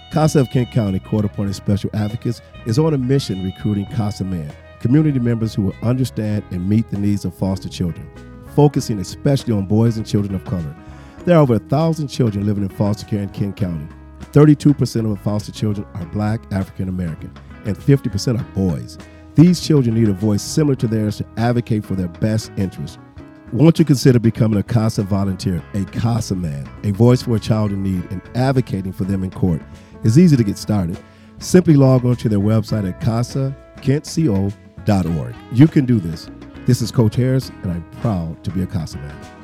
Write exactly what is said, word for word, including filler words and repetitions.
CASA of Kent County Court-Appointed Special Advocates is on a mission recruiting CASA men, community members who will understand and meet the needs of foster children, focusing especially on boys and children of color. There are over a thousand children living in foster care in Kent County. thirty-two percent of the foster children are Black, African American, and fifty percent are boys. These children need a voice similar to theirs to advocate for their best interests. Won't you consider becoming a CASA volunteer, a CASA man, a voice for a child in need, and advocating for them in court? It's easy to get started. Simply log on to their website at casa kent co dot org. You can do this. This is Coach Harris, and I'm proud to be a CASA man.